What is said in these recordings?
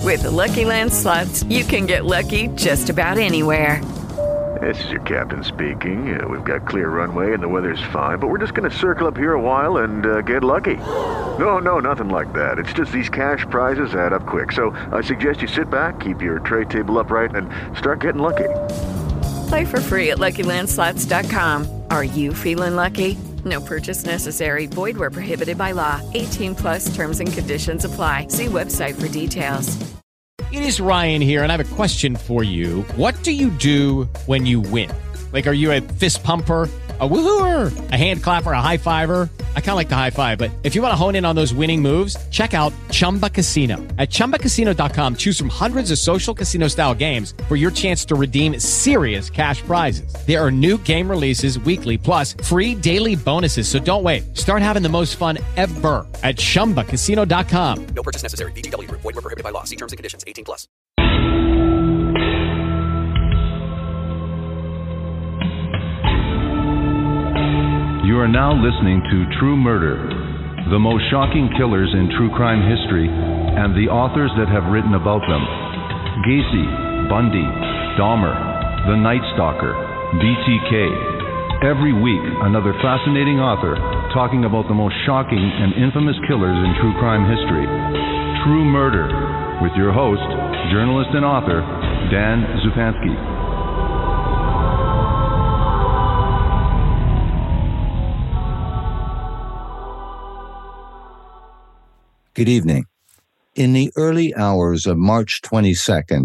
With the Lucky Land Slots, you can get lucky just about anywhere. This is your captain speaking. We've got clear runway and the weather's fine, but we're just going to circle up here a while and get lucky. No, nothing like that. It's just these cash prizes add up quick. So I suggest you sit back, keep your tray table upright, and start getting lucky. Play for free at LuckyLandSlots.com. Are you feeling lucky? No purchase necessary. Void where prohibited by law. 18 plus terms and conditions apply. See website for details. It is Ryan here, and I have a question for you. What do you do when you win? Like, are you a fist pumper, a woo-hooer, a hand clapper, a high-fiver? I kind of like the high-five, but if you want to hone in on those winning moves, check out Chumba Casino. At ChumbaCasino.com, choose from hundreds of social casino-style games for your chance to redeem serious cash prizes. There are new game releases weekly, plus free daily bonuses, so don't wait. Start having the most fun ever at ChumbaCasino.com. No purchase necessary. VGW Group. Void where prohibited by law. See terms and conditions. 18 plus. You are now listening to True Murder, the most shocking killers in true crime history, and the authors that have written about them. Gacy, Bundy, Dahmer, The Night Stalker, BTK. Every week, another fascinating author talking about the most shocking and infamous killers in true crime history. True Murder, with your host, journalist and author, Dan Zupansky. Good evening. In the early hours of March 22nd,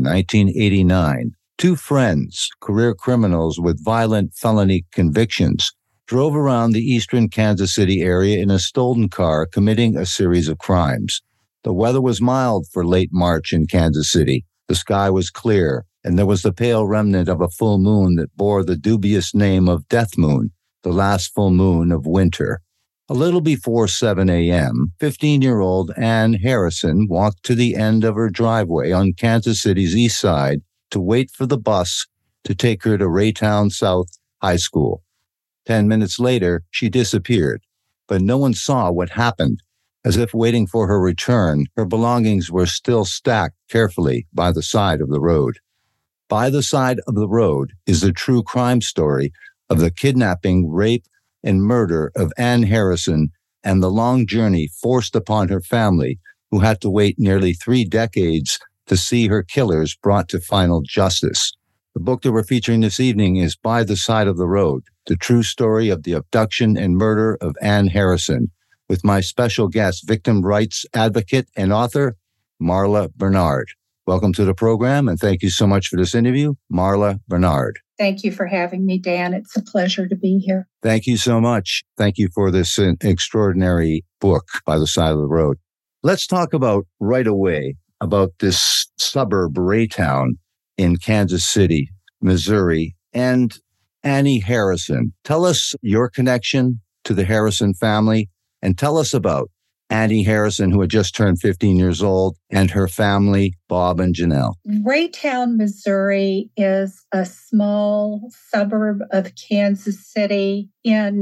1989, two friends, career criminals with violent felony convictions, drove around the eastern Kansas City area in a stolen car, committing a series of crimes. The weather was mild for late March in Kansas City. The sky was clear, and there was the pale remnant of a full moon that bore the dubious name of Death Moon, the last full moon of winter. A little before 7 a.m., 15-year-old Ann Harrison walked to the end of her driveway on Kansas City's east side to wait for the bus to take her to Raytown South High School. 10 minutes later, she disappeared, but no one saw what happened. As if waiting for her return, her belongings were still stacked carefully by the side of the road. By the side of the road is the true crime story of the kidnapping, rape, and murder of Ann Harrison and the long journey forced upon her family, who had to wait nearly 3 decades to see her killers brought to final justice. The book that we're featuring this evening is By the Side of the Road, the true story of the abduction and murder of Ann Harrison, with my special guest, victim rights advocate and author, Marla Bernard. Welcome to the program, and thank you so much for this interview, Marla Bernard. Thank you for having me, Dan. It's a pleasure to be here. Thank you so much. Thank you for this extraordinary book, By the Side of the Road. Let's talk about right away about this suburb, Raytown, in Kansas City, Missouri, and Annie Harrison. Tell us your connection to the Harrison family, and tell us about Annie Harrison, who had just turned 15 years old, and her family, Bob and Janelle. Raytown, Missouri is a small suburb of Kansas City. In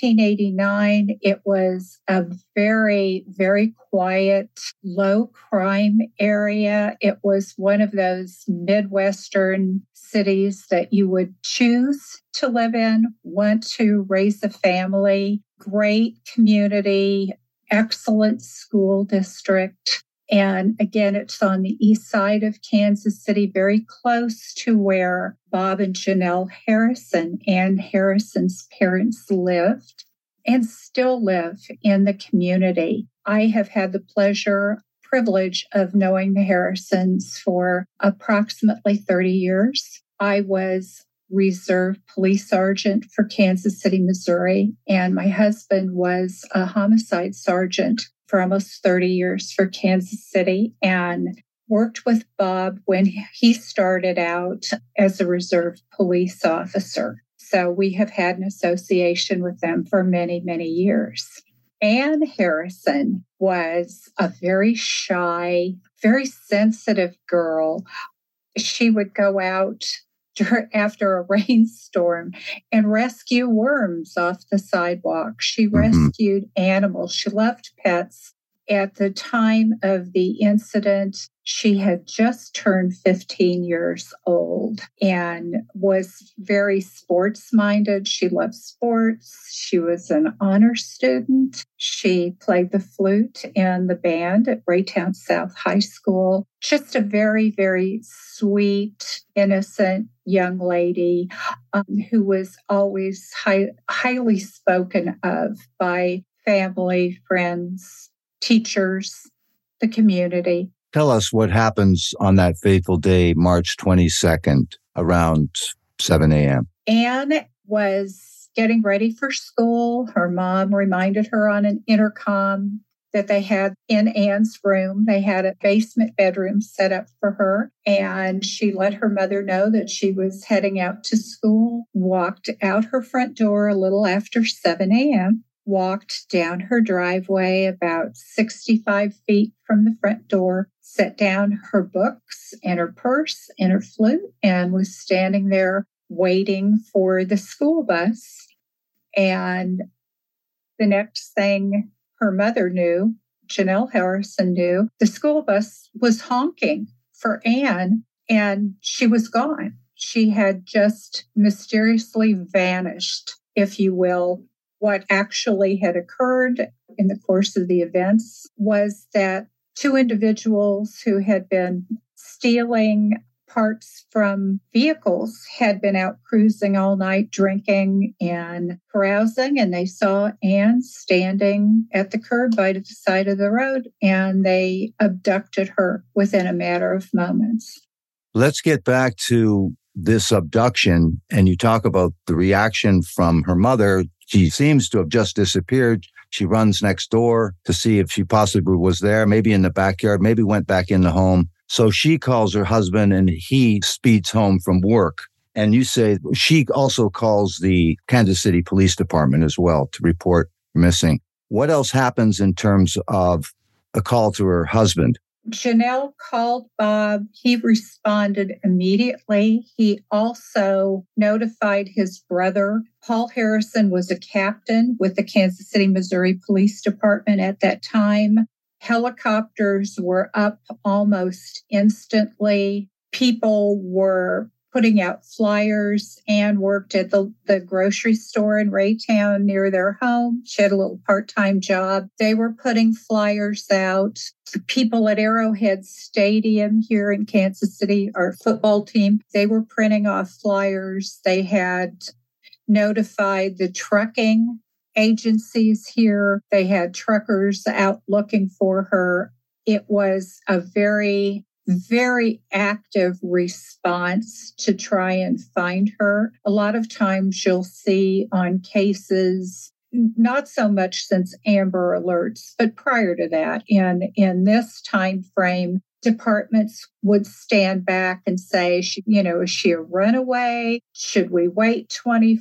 1989, it was a very, very quiet, low crime area. It was one of those Midwestern cities that you would choose to live in, want to raise a family, great community, excellent school district. And again, it's on the east side of Kansas City, very close to where Bob and Janelle Harrison, Ann Harrison's parents, lived and still live in the community. I have had the privilege of knowing the Harrisons for approximately 30 years. I was Reserve Police Sergeant for Kansas City, Missouri, and my husband was a homicide sergeant for almost 30 years for Kansas City, and worked with Bob when he started out as a Reserve Police officer. So we have had an association with them for many, many years. Ann Harrison was a very shy, very sensitive girl. She would go out after a rainstorm and rescue worms off the sidewalk. She rescued animals. She loved pets. At the time of the incident, she had just turned 15 years old and was very sports-minded. She loved sports. She was an honor student. She played the flute in the band at Raytown South High School. Just a very, very sweet, innocent young lady who was always highly spoken of by family, friends, teachers, the community. Tell us what happens on that fateful day, March 22nd, around 7 a.m. Anne was getting ready for school. Her mom reminded her on an intercom that they had in Anne's room. They had a basement bedroom set up for her. And she let her mother know that she was heading out to school, walked out her front door a little after 7 a.m., walked down her driveway about 65 feet from the front door, set down her books and her purse and her flute, and was standing there waiting for the school bus. And the next thing her mother knew, Janelle Harrison knew, the school bus was honking for Anne, and she was gone. She had just mysteriously vanished, if you will. What actually had occurred in the course of the events was that two individuals who had been stealing parts from vehicles had been out cruising all night, drinking and carousing, and they saw Anne standing at the curb by the side of the road, and they abducted her within a matter of moments. Let's get back to this abduction, and you talk about the reaction from her mother. She seems to have just disappeared. She runs next door to see if she possibly was there, maybe in the backyard, maybe went back in the home. So she calls her husband and he speeds home from work. And you say she also calls the Kansas City Police Department as well to report missing. What else happens in terms of a call to her husband? Janelle called Bob. He responded immediately. He also notified his brother. Paul Harrison was a captain with the Kansas City, Missouri Police Department at that time. Helicopters were up almost instantly. People were putting out flyers. Anne worked at the grocery store in Raytown near their home. She had a little part-time job. They were putting flyers out. The people at Arrowhead Stadium here in Kansas City, our football team, they were printing off flyers. They had notified the trucking agencies here. They had truckers out looking for her. It was a very active response to try and find her. A lot of times you'll see on cases, not so much since Amber Alerts, but prior to that, in this time frame, departments would stand back and say, is she a runaway? Should we wait 20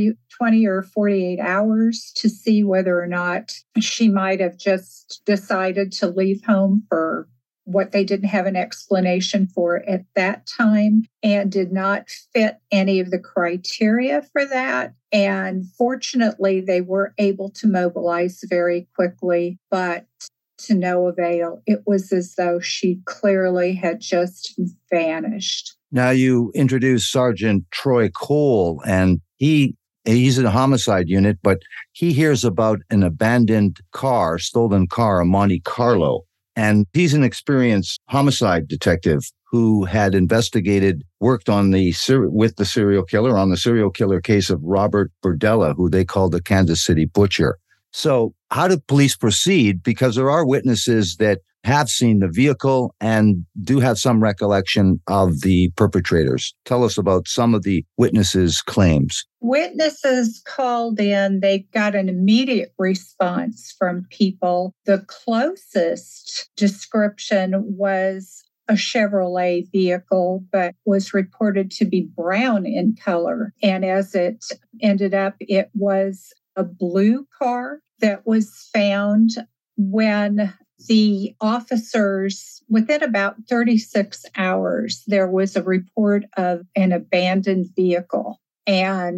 or 48 hours to see whether or not she might have just decided to leave home for what they didn't have an explanation for at that time and did not fit any of the criteria for that. And fortunately, they were able to mobilize very quickly, but to no avail. It was as though she clearly had just vanished. Now you introduce Sergeant Troy Cole, and he's in a homicide unit, but he hears about an abandoned car, stolen car, a Monte Carlo. And he's an experienced homicide detective who had worked on with the serial killer on the serial killer case of Robert Burdella, who they called the Kansas City Butcher. So how did police proceed? Because there are witnesses that have seen the vehicle and do have some recollection of the perpetrators. Tell us about some of the witnesses' claims. Witnesses called in. They got an immediate response from people. The closest description was a Chevrolet vehicle, but was reported to be brown in color. And as it ended up, it was a blue car that was found when the officers, within about 36 hours, there was a report of an abandoned vehicle. And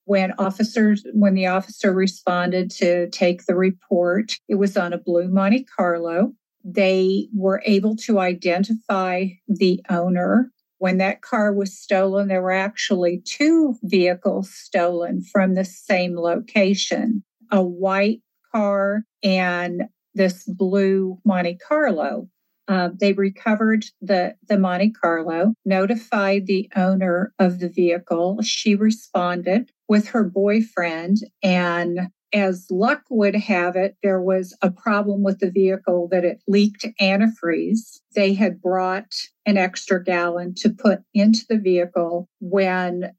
When the officer responded to take the report, it was on a blue Monte Carlo. They were able to identify the owner. When that car was stolen, there were actually 2 vehicles stolen from the same location, a white car and this blue Monte Carlo. They recovered the Monte Carlo, notified the owner of the vehicle. She responded with her boyfriend, and as luck would have it, there was a problem with the vehicle that it leaked antifreeze. They had brought an extra gallon to put into the vehicle. When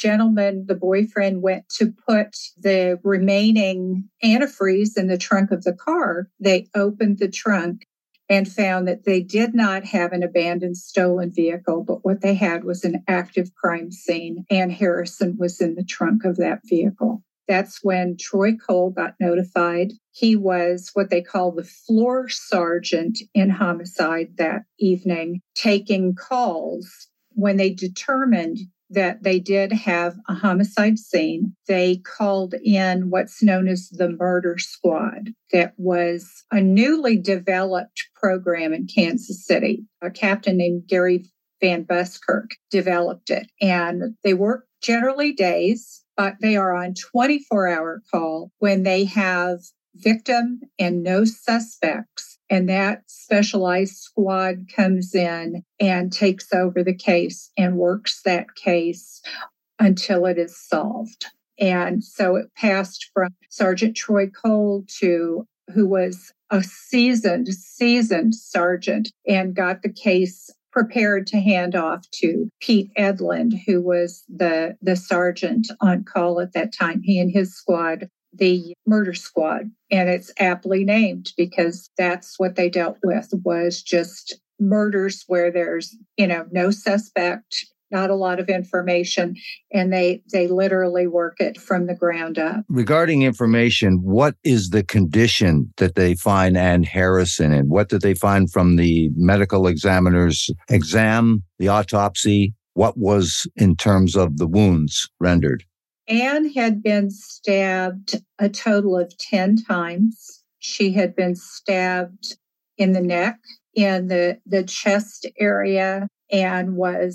the boyfriend, went to put the remaining antifreeze in the trunk of the car, they opened the trunk and found that they did not have an abandoned stolen vehicle, but what they had was an active crime scene, and Harrison was in the trunk of that vehicle. That's when Troy Cole got notified. He was what they call the floor sergeant in homicide that evening, taking calls. When they determined that they did have a homicide scene, they called in what's known as the murder squad. That was a newly developed program in Kansas City. A captain named Gary Van Buskirk developed it, and they work generally days, but they are on 24-hour call when they have victim and no suspects. And that specialized squad comes in and takes over the case and works that case until it is solved. And so it passed from Sergeant Troy Cole who was a seasoned sergeant, and got the case prepared to hand off to Pete Edlund, who was the sergeant on call at that time. He and his squad, the murder squad, and it's aptly named because that's what they dealt with, was just murders where there's, no suspect, not a lot of information, and they literally work it from the ground up. Regarding information, what is the condition that they find Ann Harrison in? What did they find from the medical examiner's exam, the autopsy? What was in terms of the wounds rendered? Ann had been stabbed a total of 10 times. She had been stabbed in the neck, in the chest area, and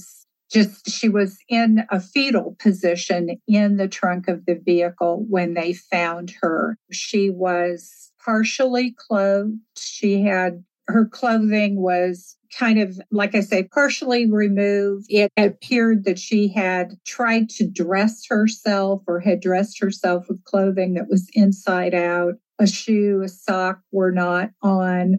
she was in a fetal position in the trunk of the vehicle when they found her. She was partially clothed. Her clothing was kind of, like I say, partially removed. It appeared that she had tried to dress herself or had dressed herself with clothing that was inside out. A shoe, a sock were not on.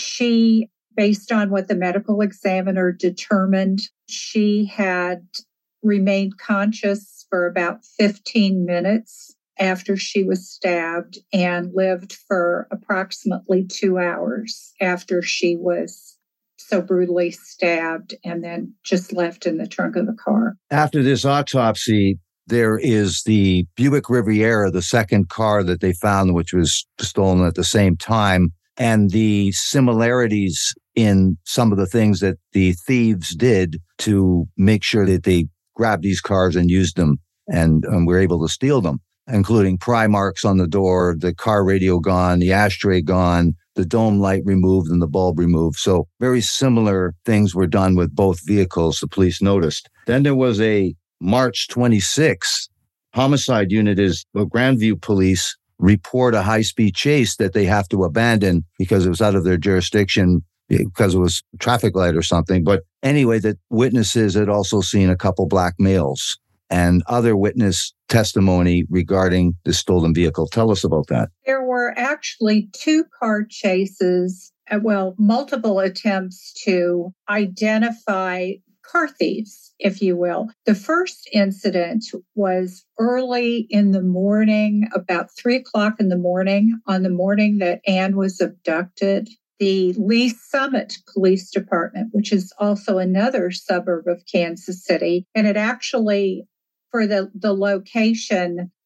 Based on what the medical examiner determined, she had remained conscious for about 15 minutes after she was stabbed and lived for approximately 2 hours after she was so brutally stabbed and then just left in the trunk of the car. After this autopsy, there is the Buick Riviera, the second car that they found, which was stolen at the same time, and the similarities in some of the things that the thieves did to make sure that they grabbed these cars and used them and were able to steal them, including pry marks on the door, the car radio gone, the ashtray gone, the dome light removed, and the bulb removed. So very similar things were done with both vehicles, the police noticed. Then there was a March 26th homicide unit is the Grandview police report a high-speed chase that they have to abandon because it was out of their jurisdiction, because it was a traffic light or something. But anyway, the witnesses had also seen a couple black males and other witness testimony regarding the stolen vehicle. Tell us about that. There were actually 2 car chases, multiple attempts to identify car thieves, if you will. The first incident was early in the morning, about 3:00 in the morning, on the morning that Ann was abducted. The Lee Summit Police Department, which is also another suburb of Kansas City, and it actually, for the location,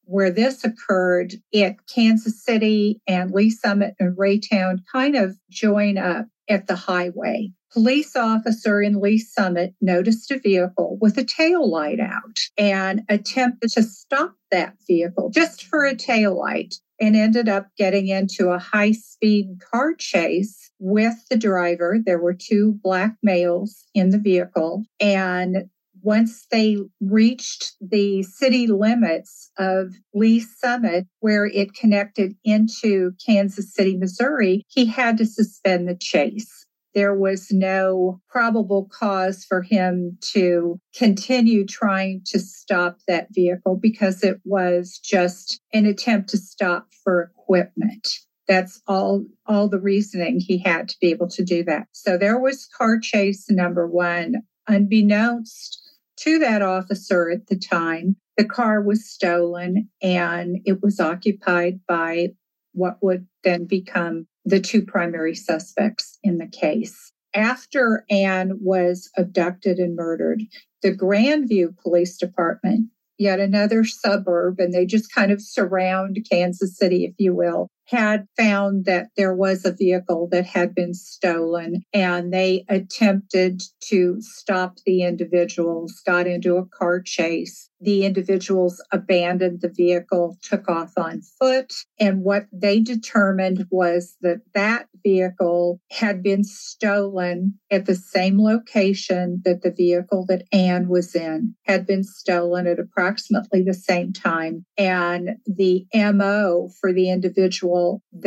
where this occurred, Kansas City and Lee Summit and Raytown kind of join up at the highway. Police officer in Lee Summit noticed a vehicle with a tail light out and attempted to stop that vehicle just for a tail light, and ended up getting into a high-speed car chase with the driver. There were two black males in the vehicle, and once they reached the city limits of Lee Summit, where it connected into Kansas City, Missouri, he had to suspend the chase. There was no probable cause for him to continue trying to stop that vehicle because it was just an attempt to stop for equipment. That's all the reasoning he had to be able to do that. So there was car chase number one. Unbeknownst to that officer at the time, the car was stolen and it was occupied by what would then become the two primary suspects in the case. After Ann was abducted and murdered, the Grandview Police Department, yet another suburb, and they just kind of surround Kansas City, if you will, had found that there was a vehicle that had been stolen, and they attempted to stop the individuals, got into a car chase. The individuals abandoned the vehicle, took off on foot, and what they determined was that that vehicle had been stolen at the same location that the vehicle that Ann was in had been stolen at approximately the same time. And the MO for the individuals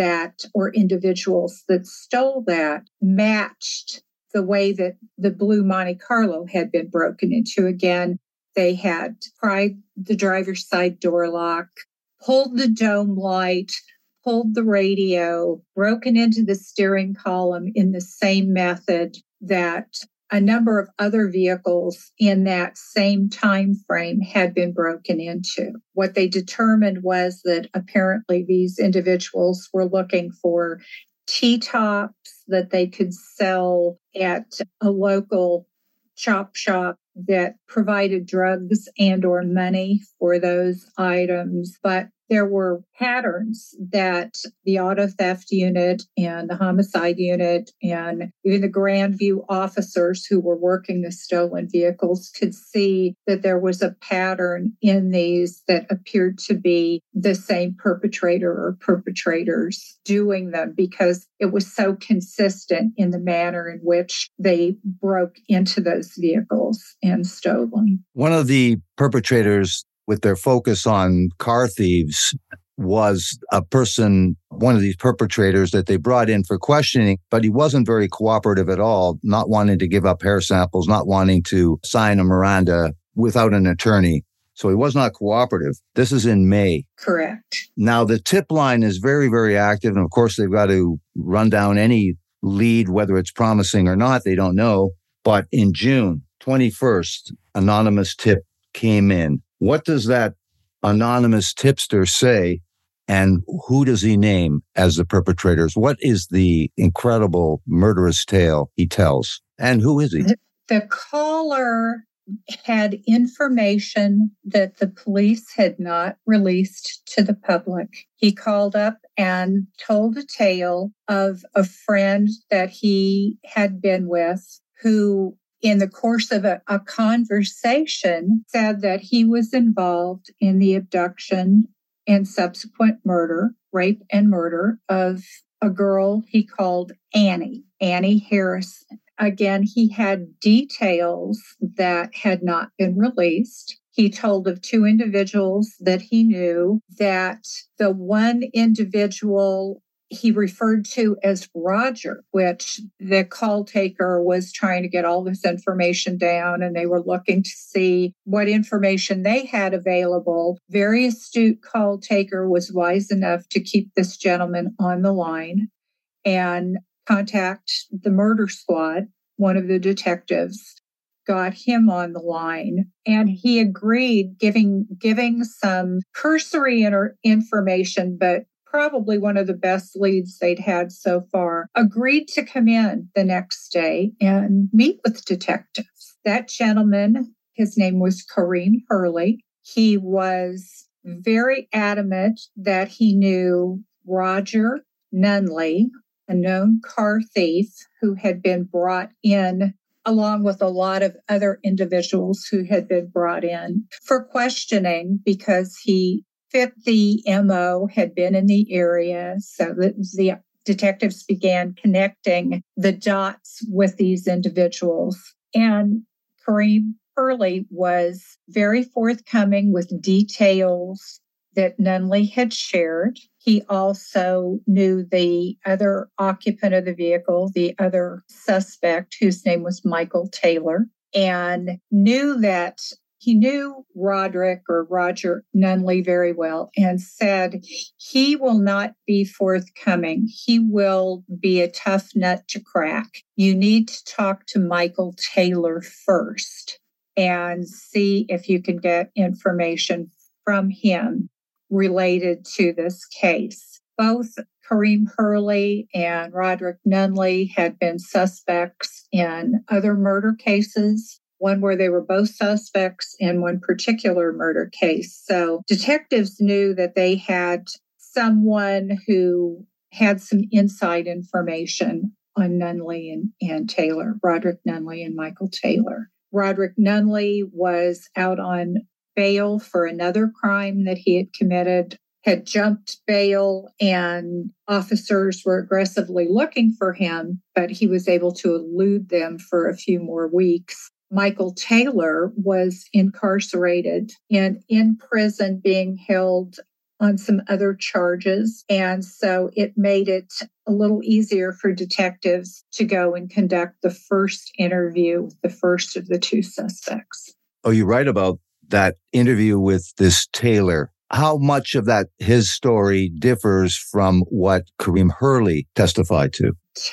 that stole that matched the way that the blue Monte Carlo had been broken into. Again, they had pried the driver's side door lock, pulled the dome light, pulled the radio, broken into the steering column in the same method that a number of other vehicles in that same time frame had been broken into. What they determined was that apparently these individuals were looking for T-tops that they could sell at a local chop shop that provided drugs and or money for those items. But there were patterns that the auto theft unit and the homicide unit and even the Grandview officers who were working the stolen vehicles could see that there was a pattern in these that appeared to be the same perpetrator or perpetrators doing them, because it was so consistent in the manner in which they broke into those vehicles and stole them. One of the perpetrators, with their focus on car thieves, was one of these perpetrators that they brought in for questioning, but he wasn't very cooperative at all, not wanting to give up hair samples, not wanting to sign a Miranda without an attorney. So he was not cooperative. This is in May. Correct. Now, the tip line is very, very active. And of course, they've got to run down any lead, whether it's promising or not, they don't know. But in June 21st, anonymous tip came in. What does that anonymous tipster say, and who does he name as the perpetrators? What is the incredible murderous tale he tells, and who is he? The caller had information that the police had not released to the public. He called up and told a tale of a friend that he had been with who, in the course of a conversation, said that he was involved in the abduction and subsequent murder, rape and murder of a girl he called Annie Harrison. Again, he had details that had not been released. He told of two individuals that he knew, that the one individual he referred to as Roger, which the call taker was trying to get all this information down, and they were looking to see what information they had available. Very astute call taker was wise enough to keep this gentleman on the line and contact the murder squad. One of the detectives got him on the line, and he agreed, giving some cursory information, but probably one of the best leads they'd had so far, agreed to come in the next day and meet with detectives. That gentleman, his name was Kareem Hurley. He was very adamant that he knew Roger Nunley, a known car thief who had been brought in along with a lot of other individuals who had been brought in for questioning because he fit the MO, had been in the area. So that the detectives began connecting the dots with these individuals. And Kareem Hurley was very forthcoming with details that Nunley had shared. He also knew the other occupant of the vehicle, the other suspect, whose name was Michael Taylor, and knew that he knew Roderick or Roger Nunley very well and said, he will not be forthcoming. He will be a tough nut to crack. You need to talk to Michael Taylor first and see if you can get information from him related to this case. Both Kareem Hurley and Roderick Nunley had been suspects in other murder cases, one where they were both suspects in one particular murder case. So detectives knew that they had someone who had some inside information on Nunley and Taylor, Roderick Nunley and Michael Taylor. Roderick Nunley was out on bail for another crime that he had committed, had jumped bail, and officers were aggressively looking for him, but he was able to elude them for a few more weeks. Michael Taylor was incarcerated and in prison being held on some other charges. And so it made it a little easier for detectives to go and conduct the first interview with the first of the two suspects. Oh, you're right about that interview with this Taylor. How much of that, his story, differs from what Kareem Hurley testified to?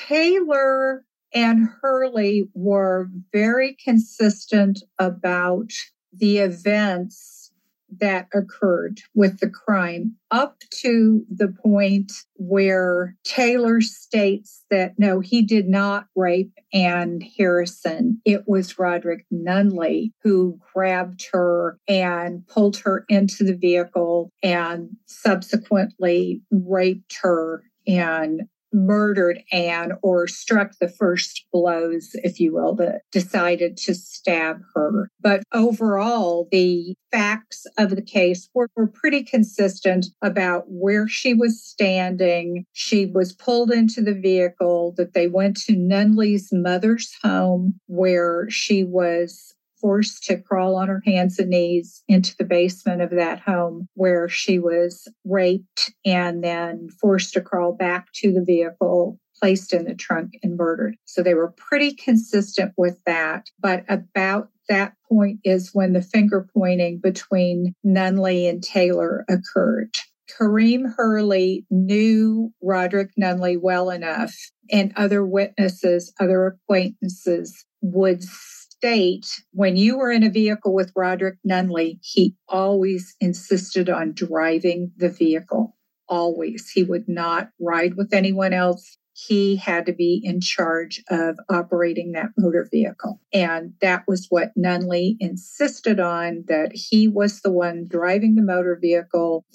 Taylor and Hurley were very consistent about the events that occurred with the crime, up to the point where Taylor states that no, he did not rape Ann Harrison. It was Roderick Nunley who grabbed her and pulled her into the vehicle and subsequently raped her and murdered Anne, or struck the first blows, if you will, that decided to stab her. But overall, the facts of the case were pretty consistent about where she was standing. She was pulled into the vehicle, that they went to Nunley's mother's home, where she was forced to crawl on her hands and knees into the basement of that home, where she was raped and then forced to crawl back to the vehicle, placed in the trunk, and murdered. So they were pretty consistent with that. But about that point is when the finger pointing between Nunley and Taylor occurred. Kareem Hurley knew Roderick Nunley well enough, and other witnesses, other acquaintances would state, when you were in a vehicle with Roderick Nunley, he always insisted on driving the vehicle. Always. He would not ride with anyone else. He had to be in charge of operating that motor vehicle. And that was what Nunley insisted on, that he was the one driving the motor vehicle.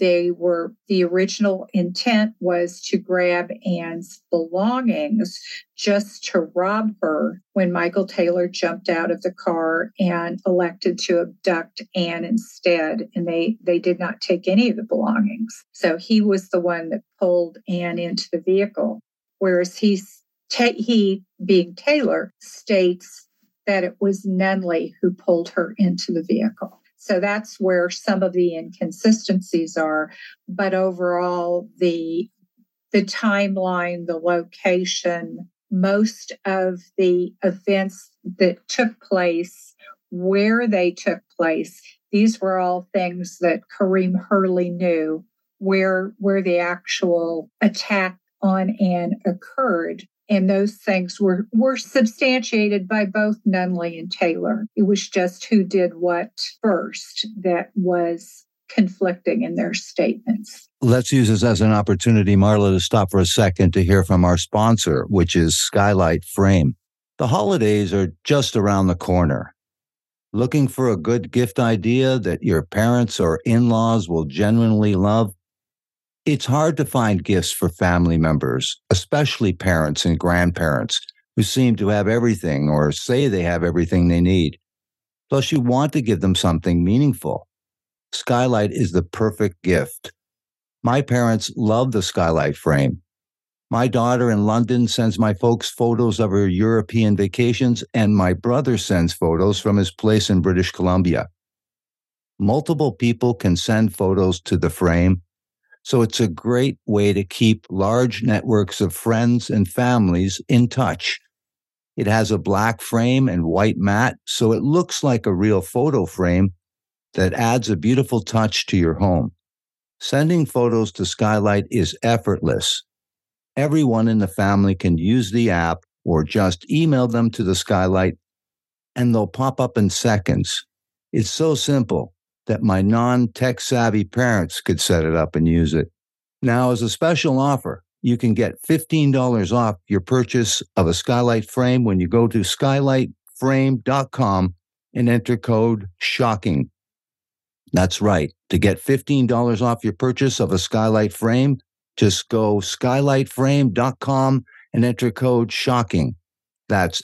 The original intent was to grab Anne's belongings just to rob her, when Michael Taylor jumped out of the car and elected to abduct Anne instead. And they did not take any of the belongings. So he was the one that pulled Anne into the vehicle. Whereas he, being Taylor, states that it was Nunley who pulled her into the vehicle. So that's where some of the inconsistencies are. But overall, the timeline, the location, most of the events that took place, where they took place, these were all things that Kareem Hurley knew, where the actual attack on Anne occurred. And those things were substantiated by both Nunley and Taylor. It was just who did what first that was conflicting in their statements. Let's use this as an opportunity, Marla, to stop for a second to hear from our sponsor, which is Skylight Frame. The holidays are just around the corner. Looking for a good gift idea that your parents or in-laws will genuinely love? It's hard to find gifts for family members, especially parents and grandparents who seem to have everything or say they have everything they need. Plus, you want to give them something meaningful. Skylight is the perfect gift. My parents love the Skylight frame. My daughter in London sends my folks photos of her European vacations, and my brother sends photos from his place in British Columbia. Multiple people can send photos to the frame, so it's a great way to keep large networks of friends and families in touch. It has a black frame and white mat, so it looks like a real photo frame that adds a beautiful touch to your home. Sending photos to Skylight is effortless. Everyone in the family can use the app or just email them to the Skylight, and they'll pop up in seconds. It's so simple that my non-tech savvy parents could set it up and use it. Now, as a special offer, you can get $15 off your purchase of a Skylight frame when you go to skylightframe.com and enter code SHOCKING. That's right. To get $15 off your purchase of a Skylight frame, just go skylightframe.com and enter code SHOCKING. That's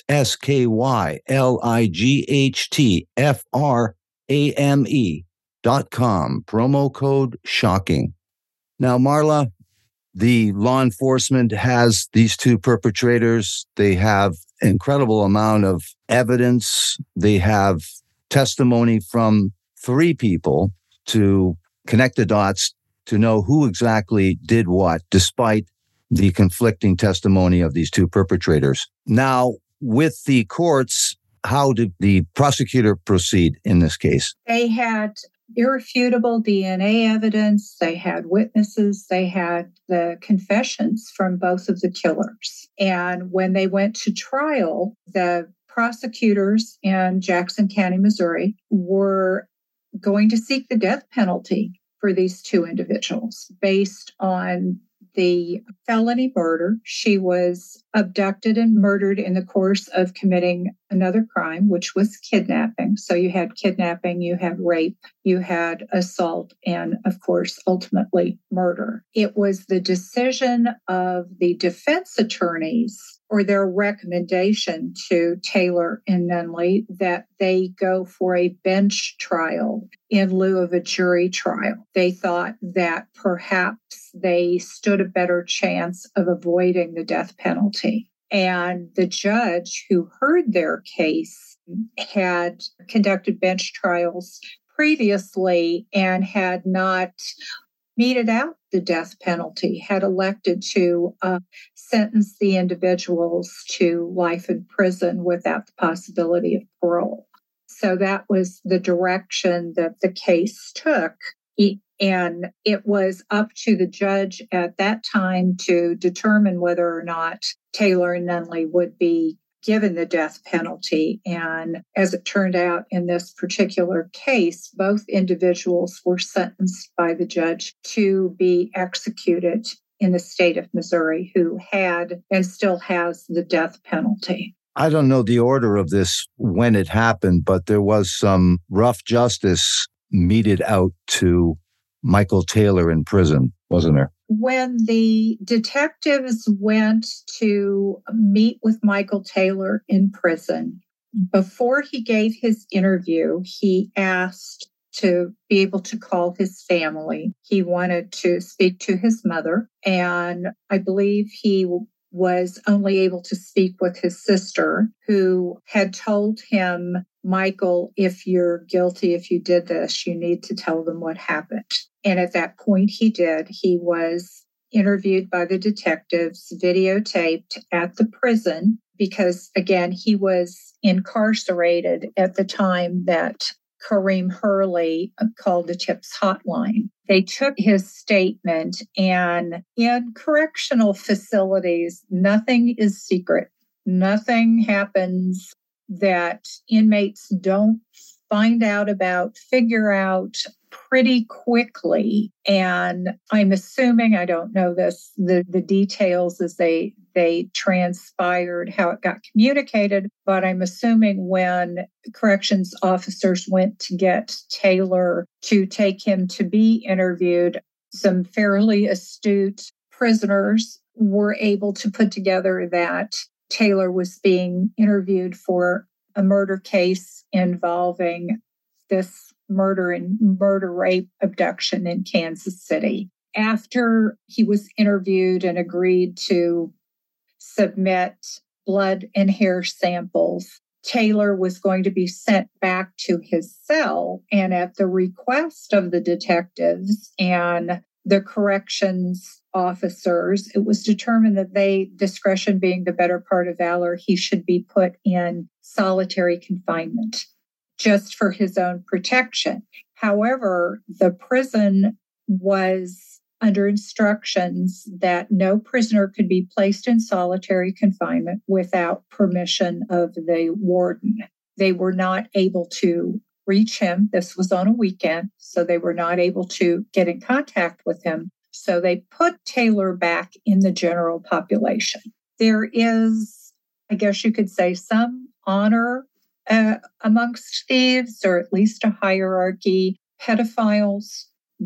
SKYLIGHTFRAME.com. Promo code SHOCKING. Now, Marla, the law enforcement has these two perpetrators. They have an incredible amount of evidence. They have testimony from 3 people to connect the dots to know who exactly did what, despite the conflicting testimony of these two perpetrators. Now, with the courts, how did the prosecutor proceed in this case? They had irrefutable DNA evidence. They had witnesses. They had the confessions from both of the killers. And when they went to trial, the prosecutors in Jackson County, Missouri, were going to seek the death penalty for these 2 individuals based on the felony murder. She was abducted and murdered in the course of committing another crime, which was kidnapping. So you had kidnapping, you had rape, you had assault, and of course, ultimately murder. It was the decision of the defense attorneys or their recommendation to Taylor and Nunley that they go for a bench trial in lieu of a jury trial. They thought that perhaps they stood a better chance of avoiding the death penalty. And the judge who heard their case had conducted bench trials previously and had not meted out the death penalty, had elected to sentence the individuals to life in prison without the possibility of parole. So that was the direction that the case took. And it was up to the judge at that time to determine whether or not Taylor and Nunley would be given the death penalty. And as it turned out in this particular case, both individuals were sentenced by the judge to be executed in the state of Missouri, who had and still has the death penalty. I don't know the order of this when it happened, but there was some rough justice meted out to Michael Taylor in prison, wasn't there? When the detectives went to meet with Michael Taylor in prison, before he gave his interview, he asked to be able to call his family. He wanted to speak to his mother, and I believe he was only able to speak with his sister, who had told him, Michael, if you're guilty, if you did this, you need to tell them what happened. And at that point, he did. He was interviewed by the detectives, videotaped at the prison, because, again, he was incarcerated at the time that Kareem Hurley called the TIPS hotline. They took his statement, and in correctional facilities, nothing is secret. Nothing happens that inmates don't figure out pretty quickly. And I'm assuming, I don't know the details as they transpired, how it got communicated, but I'm assuming when corrections officers went to get Taylor to take him to be interviewed, some fairly astute prisoners were able to put together that Taylor was being interviewed for a murder case involving this murder, rape, abduction in Kansas City. After he was interviewed and agreed to submit blood and hair samples, Taylor was going to be sent back to his cell. And at the request of the detectives and the corrections officers, it was determined that discretion being the better part of valor, he should be put in solitary confinement just for his own protection. However, the prison was under instructions that no prisoner could be placed in solitary confinement without permission of the warden. They were not able to reach him. This was on a weekend, so they were not able to get in contact with him. So they put Taylor back in the general population. There is, I guess you could say, some honor amongst thieves, or at least a hierarchy. Pedophiles,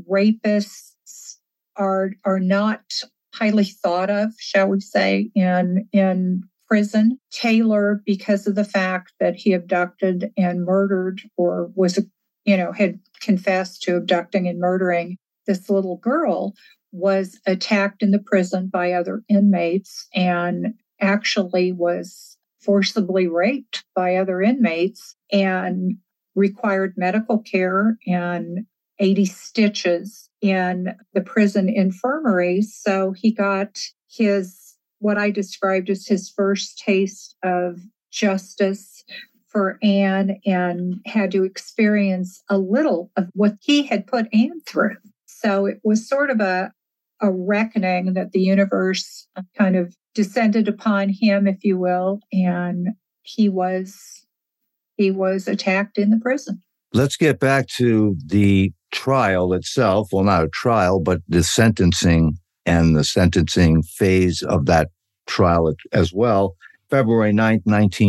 rapists are not highly thought of, shall we say, in prison. Taylor, because of the fact that he abducted and murdered, or had confessed to abducting and murdering this little girl, was attacked in the prison by other inmates and actually was forcibly raped by other inmates and required medical care and 80 stitches in the prison infirmary. So he got what I described as his first taste of justice for Anne, and had to experience a little of what he had put Anne through. So it was sort of a reckoning that the universe kind of descended upon him, if you will, and he was attacked in the prison. Let's get back to the trial itself. Well, not a trial, but the sentencing and the sentencing phase of that trial as well. February 9th,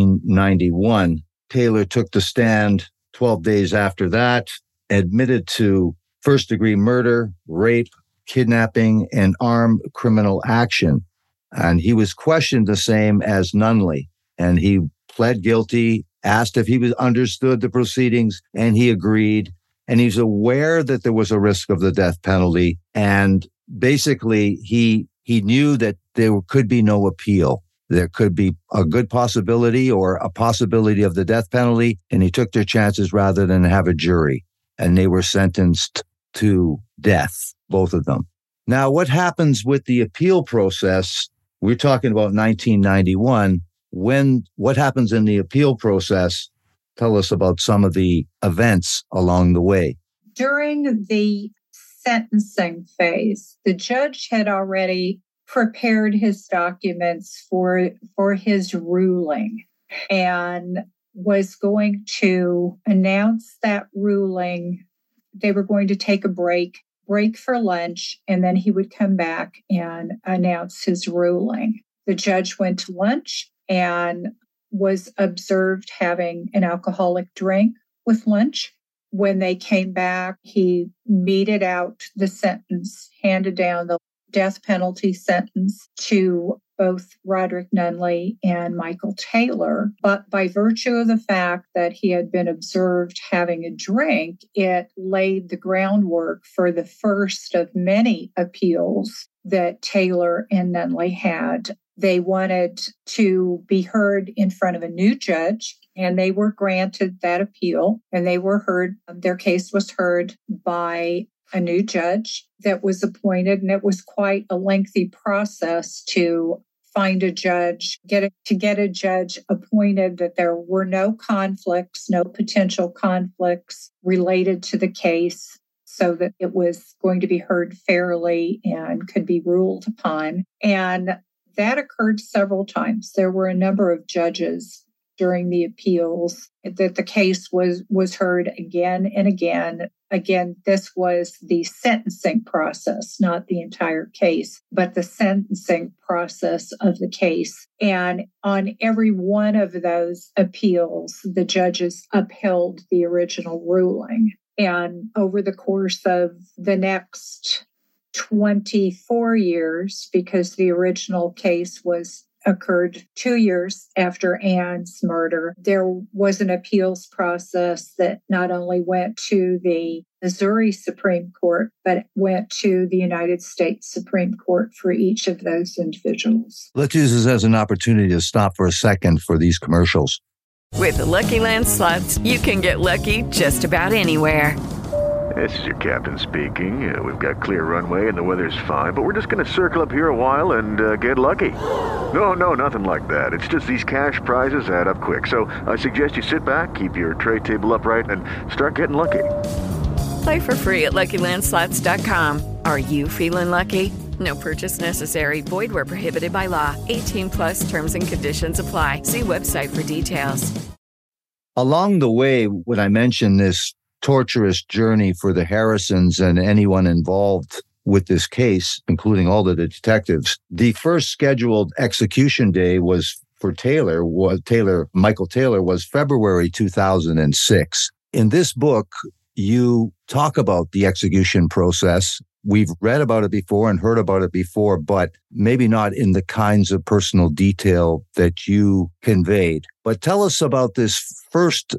1991, Taylor took the stand 12 days after that, admitted to first-degree murder, rape, kidnapping, and armed criminal action. And he was questioned the same as Nunley. And he pled guilty, asked if he understood the proceedings, and he agreed. And he's aware that there was a risk of the death penalty. And basically, he knew that there could be no appeal. There could be a good possibility or a possibility of the death penalty. And he took their chances rather than have a jury. And they were sentenced to death, both of them. Now, what happens with the appeal process? We're talking about 1991. What happens in the appeal process? Tell us about some of the events along the way. During the sentencing phase, the judge had already prepared his documents for his ruling and was going to announce that ruling. They were going to take a break for lunch, and then he would come back and announce his ruling. The judge went to lunch and was observed having an alcoholic drink with lunch. When they came back, he meted out the sentence, handed down the death penalty sentence to both Roderick Nunley and Michael Taylor. But by virtue of the fact that he had been observed having a drink, it laid the groundwork for the first of many appeals that Taylor and Nunley had. They wanted to be heard in front of a new judge, and they were granted that appeal, and they were heard. Their case was heard by a new judge that was appointed, and it was quite a lengthy process to find a judge, get a judge appointed, that there were no conflicts, no potential conflicts related to the case, so that it was going to be heard fairly and could be ruled upon. And that occurred several times. There were a number of judges during the appeals, that the case was heard again and again. Again, this was the sentencing process, not the entire case, but the sentencing process of the case. And on every one of those appeals, the judges upheld the original ruling. And over the course of the next 24 years, because the original case occurred 2 years after Anne's murder, there was an appeals process that not only went to the Missouri Supreme Court, but went to the United States Supreme Court for each of those individuals. Let's use this as an opportunity to stop for a second for these commercials. With the Lucky Land Slots, you can get lucky just about anywhere. This is your captain speaking. We've got clear runway and the weather's fine, but we're just going to circle up here a while and get lucky. No, nothing like that. It's just these cash prizes add up quick. So I suggest you sit back, keep your tray table upright, and start getting lucky. Play for free at LuckyLandSlots.com. Are you feeling lucky? No purchase necessary. Void where prohibited by law. 18+ terms and conditions apply. See website for details. Along the way, when I mentioned this torturous journey for the Harrisons and anyone involved with this case, including all the detectives, the first scheduled execution day was for Michael Taylor was February 2006. In this book, you talk about the execution process. We've read about it before and heard about it before, but maybe not in the kinds of personal detail that you conveyed. But tell us about this first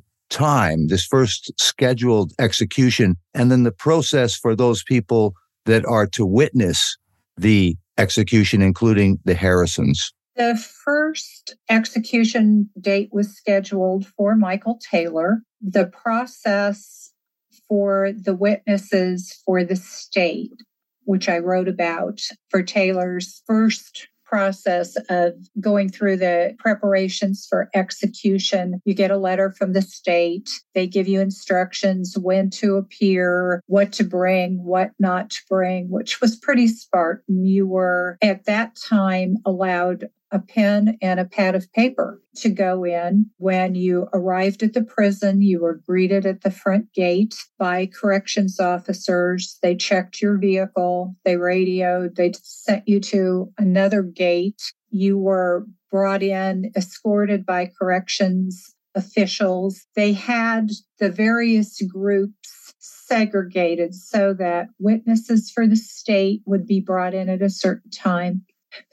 scheduled execution, and then the process for those people that are to witness the execution, including the Harrisons. The first execution date was scheduled for Michael Taylor. The process for the witnesses for the state, which I wrote about for Taylor's first process of going through the preparations for execution. You get a letter from the state. They give you instructions when to appear, what to bring, what not to bring, which was pretty Spartan. You were at that time allowed a pen and a pad of paper to go in. When you arrived at the prison, you were greeted at the front gate by corrections officers. They checked your vehicle, they radioed, they sent you to another gate. You were brought in, escorted by corrections officials. They had the various groups segregated so that witnesses for the state would be brought in at a certain time.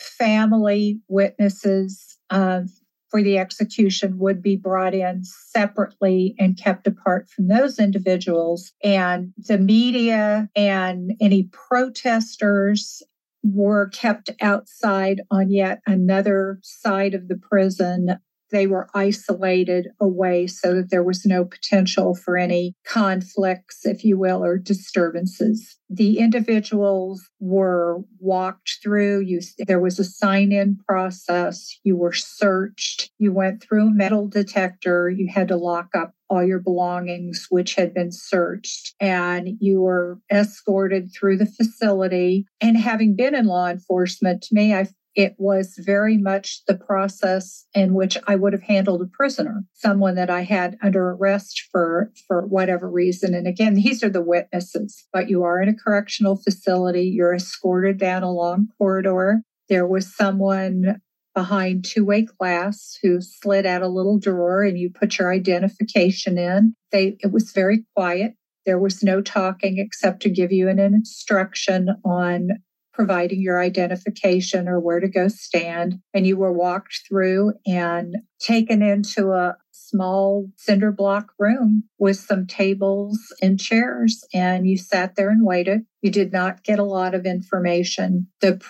Family witnesses for the execution would be brought in separately and kept apart from those individuals. And the media and any protesters were kept outside on yet another side of the prison. They were isolated away so that there was no potential for any conflicts, if you will, or disturbances. The individuals were walked through. There was a sign-in process. You were searched. You went through a metal detector. You had to lock up all your belongings, which had been searched. And you were escorted through the facility. And having been in law enforcement, to me, it was very much the process in which I would have handled a prisoner, someone that I had under arrest for whatever reason. And again, these are the witnesses, but you are in a correctional facility. You're escorted down a long corridor. There was someone behind two-way glass who slid out a little drawer and you put your identification in. It was very quiet. There was no talking except to give you an instruction on providing your identification or where to go stand. And you were walked through and taken into a small cinder block room with some tables and chairs. And you sat there and waited. You did not get a lot of information. The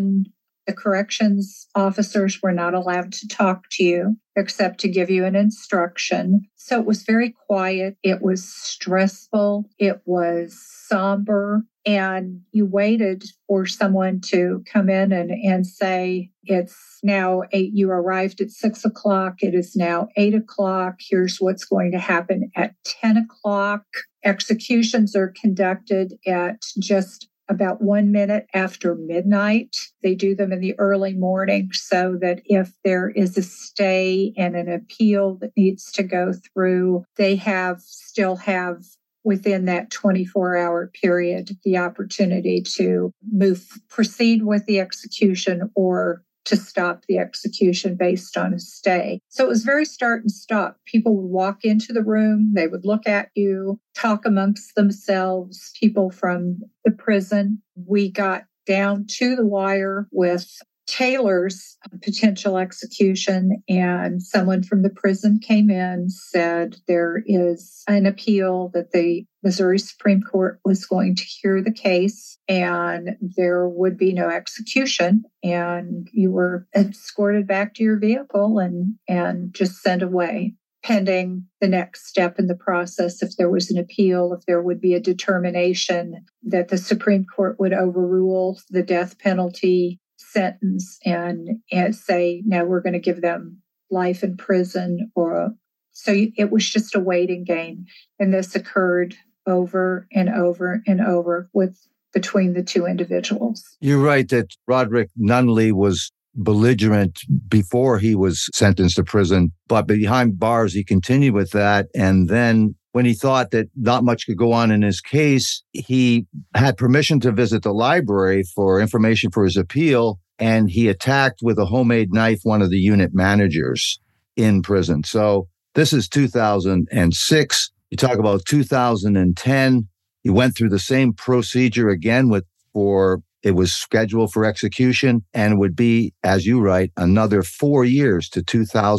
corrections officers were not allowed to talk to you except to give you an instruction. So it was very quiet. It was stressful. It was somber. And you waited for someone to come in and say, it's now 8, you arrived at 6 o'clock. It is now 8 o'clock. Here's what's going to happen at 10 o'clock. Executions are conducted at just about 1 minute after midnight. They do them in the early morning so that if there is a stay and an appeal that needs to go through, they still have within that 24-hour period the opportunity to proceed with the execution or to stop the execution based on a stay. So it was very start and stop. People would walk into the room, they would look at you, talk amongst themselves, people from the prison. We got down to the wire with Taylor's potential execution, and someone from the prison came in, said there is an appeal that the Missouri Supreme Court was going to hear the case and there would be no execution, and you were escorted back to your vehicle and just sent away, pending the next step in the process. If there was an appeal, if there would be a determination that the Supreme Court would overrule the death penalty sentence and say, no, we're going to give them life in prison. So it was just a waiting game. And this occurred over and over and over between the two individuals. You're right that Roderick Nunley was belligerent before he was sentenced to prison, but behind bars, he continued with that. And then when he thought that not much could go on in his case, he had permission to visit the library for information for his appeal, and he attacked with a homemade knife one of the unit managers in prison. So this is 2006. You talk about 2010. He went through the same procedure again it was scheduled for execution, and would be, as you write, another 4 years to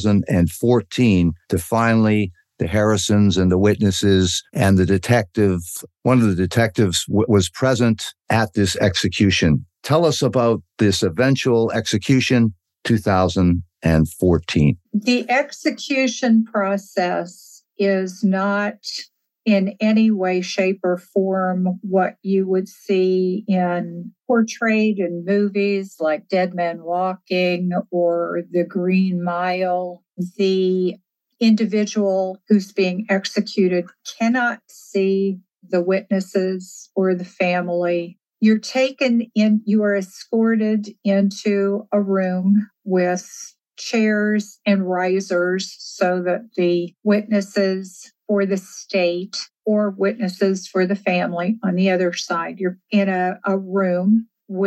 2014 to finally the Harrisons and the witnesses and the detective. One of the detectives was present at this execution. Tell us about this eventual execution, 2014. The execution process is not in any way, shape, or form what you would see portrayed in movies like Dead Man Walking or The Green Mile. The individual who's being executed cannot see the witnesses or the family. You are escorted into a room with chairs and risers so that the witnesses for the state or witnesses for the family on the other side, you're in a room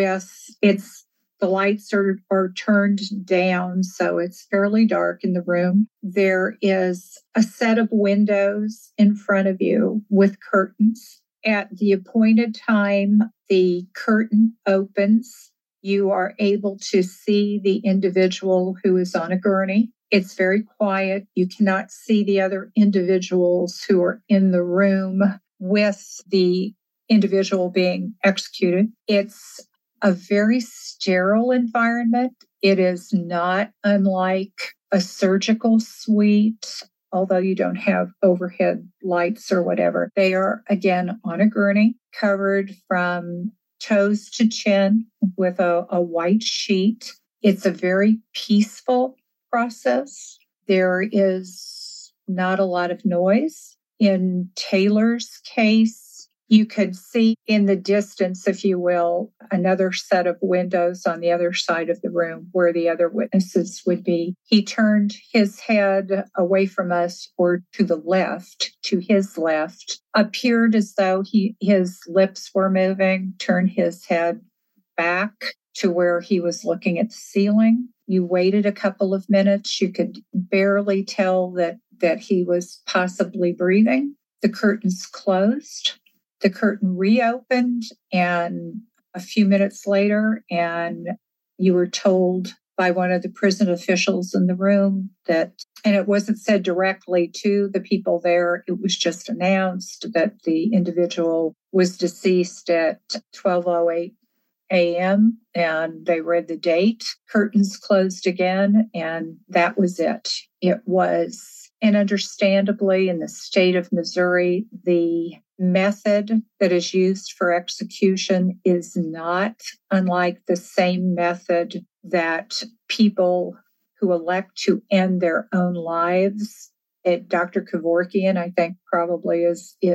the lights are turned down, so it's fairly dark in the room. There is a set of windows in front of you with curtains. At the appointed time, the curtain opens. You are able to see the individual who is on a gurney. It's very quiet. You cannot see the other individuals who are in the room with the individual being executed. It's a very sterile environment. It is not unlike a surgical suite, although you don't have overhead lights or whatever. They are, again, on a gurney, covered from toes to chin with a white sheet. It's a very peaceful process. There is not a lot of noise. In Taylor's case, you could see in the distance, if you will, another set of windows on the other side of the room where the other witnesses would be. He turned his head away from us or to the left, to his left, appeared as though his lips were moving, turned his head back to where he was looking at the ceiling. You waited a couple of minutes. You could barely tell that he was possibly breathing. The curtains closed. The curtain reopened, and a few minutes later, and you were told by one of the prison officials in the room and it wasn't said directly to the people there, it was just announced that the individual was deceased at 12:08 a.m., and they read the date. Curtains closed again, and that was it. It was, and understandably, in the state of Missouri, the method that is used for execution is not unlike the same method that people who elect to end their own lives. Dr. Kevorkian, I think, probably is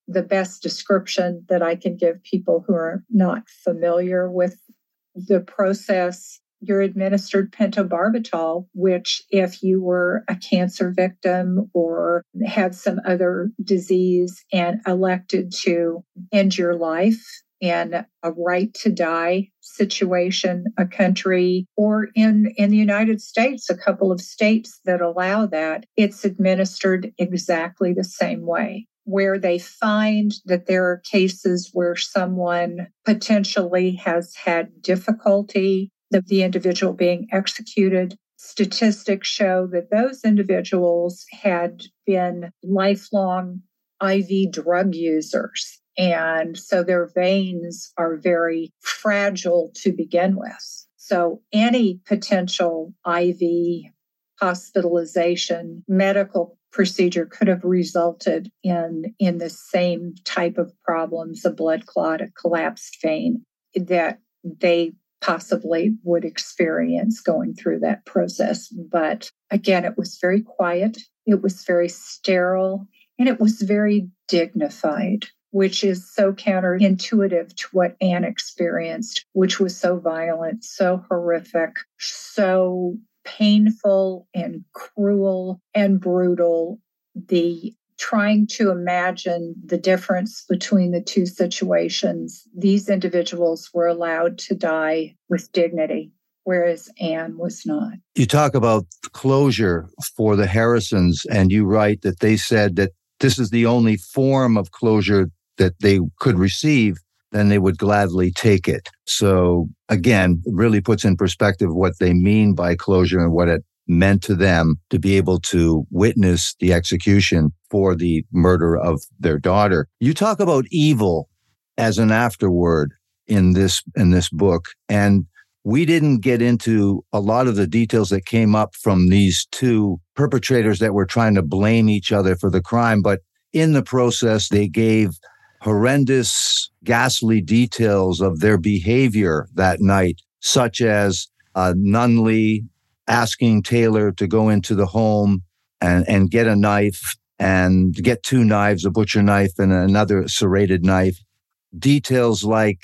the best description that I can give people who are not familiar with the process. You're administered pentobarbital, which if you were a cancer victim or had some other disease and elected to end your life in a right to die situation, a country, or in the United States, a couple of states that allow that, it's administered exactly the same way. Where they find that there are cases where someone potentially has had difficulty, the individual being executed, statistics show that those individuals had been lifelong IV drug users. And so their veins are very fragile to begin with. So any potential IV hospitalization, medical procedure could have resulted in the same type of problems, a blood clot, a collapsed vein, that they possibly would experience going through that process. But again, it was very quiet, it was very sterile, and it was very dignified, which is so counterintuitive to what Anne experienced, which was so violent, so horrific, so painful and cruel and brutal. The trying to imagine the difference between the two situations, these individuals were allowed to die with dignity, whereas Anne was not. You talk about closure for the Harrisons, and you write that they said that this is the only form of closure that they could receive, then they would gladly take it. So again, it really puts in perspective what they mean by closure and what it meant to them to be able to witness the execution for the murder of their daughter. You talk about evil as an afterword in this book, and we didn't get into a lot of the details that came up from these two perpetrators that were trying to blame each other for the crime, but in the process, they gave horrendous, ghastly details of their behavior that night, such as Nunley asking Taylor to go into the home and get a knife and get two knives, a butcher knife and another serrated knife. Details like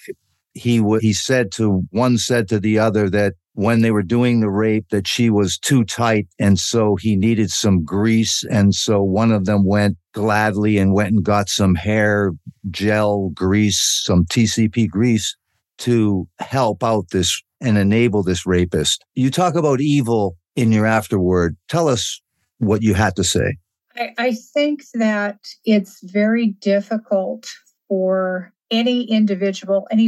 he said to the other that when they were doing the rape that she was too tight and so he needed some grease. And so one of them went gladly and went and got some hair gel grease, some TCP grease to help out this and enable this rapist. You talk about evil in your afterword. Tell us what you had to say. I think that it's very difficult for any individual, any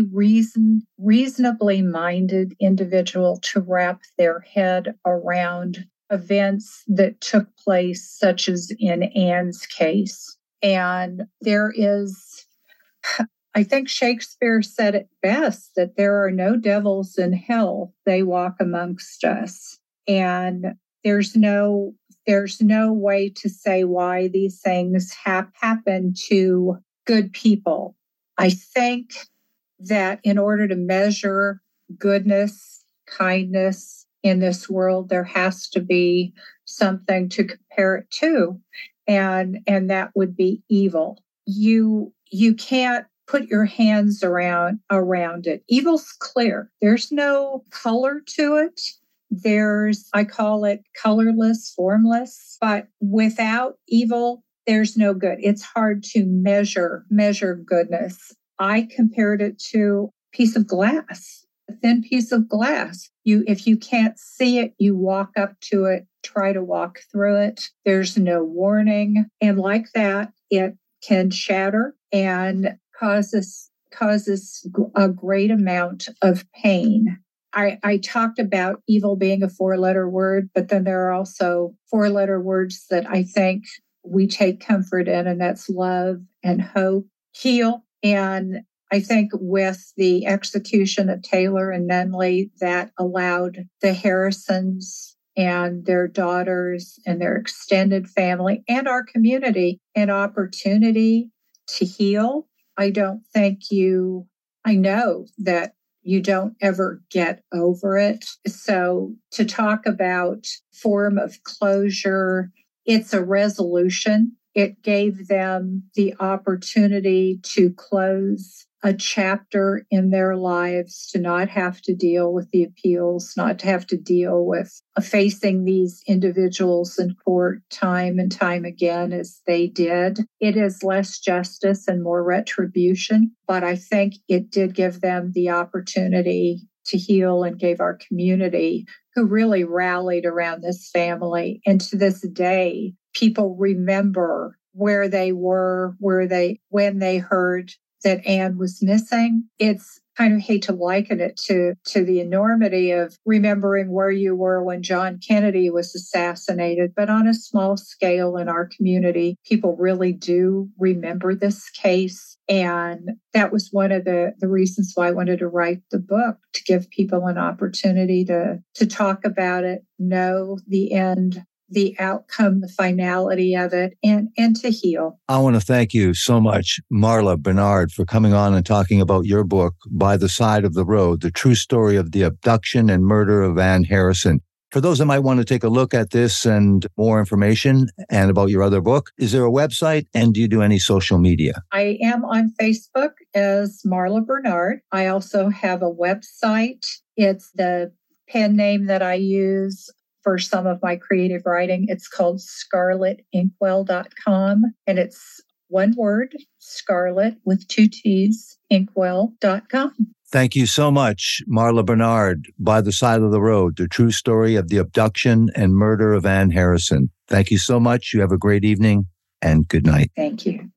reasonably minded individual to wrap their head around events that took place, such as in Anne's case. And there is, I think Shakespeare said it best, that there are no devils in hell, they walk amongst us. And there's no way to say why these things happen to good people. I think that in order to measure goodness, kindness in this world, there has to be something to compare it to, and that would be evil. You can't put your hands around it. Evil's clear. There's no color to it. I call it colorless, formless, but without evil, there's no good. It's hard to measure goodness. I compared it to a piece of glass, a thin piece of glass. If you can't see it, you walk up to it, try to walk through it. There's no warning. And like that, it can shatter and causes a great amount of pain. I talked about evil being a 4-letter word, but then there are also 4-letter words that I think we take comfort in, and that's love and hope, heal. And I think with the execution of Taylor and Nunley, that allowed the Harrisons and their daughters and their extended family and our community an opportunity to heal. I know that you don't ever get over it. So to talk about form of closure, it's a resolution It gave them the opportunity to close a chapter in their lives, to not have to deal with the appeals, not to have to deal with facing these individuals in court time and time again as they did. It is less justice and more retribution, but I think it did give them the opportunity to heal and gave our community, who really rallied around this family. And to this day, people remember where they were, when they heard that Anne was missing. It's kind of hate to liken it to the enormity of remembering where you were when John Kennedy was assassinated. But on a small scale in our community, people really do remember this case. And that was one of the reasons why I wanted to write the book, to give people an opportunity to talk about it, know the end, the outcome, the finality of it, and to heal. I want to thank you so much, Marla Bernard, for coming on and talking about your book, By the Side of the Road, the true story of the abduction and murder of Anne Harrison. For those that might want to take a look at this and more information and about your other book, is there a website, and do you do any social media? I am on Facebook as Marla Bernard. I also have a website. It's the pen name that I use for some of my creative writing. It's called scarlettinkwell.com, and it's one word, Scarlet with 2 T's, inkwell.com. Thank you so much, Marla Bernard. By the Side of the Road, the true story of the abduction and murder of Anne Harrison. Thank you so much. You have a great evening, and good night. Thank you.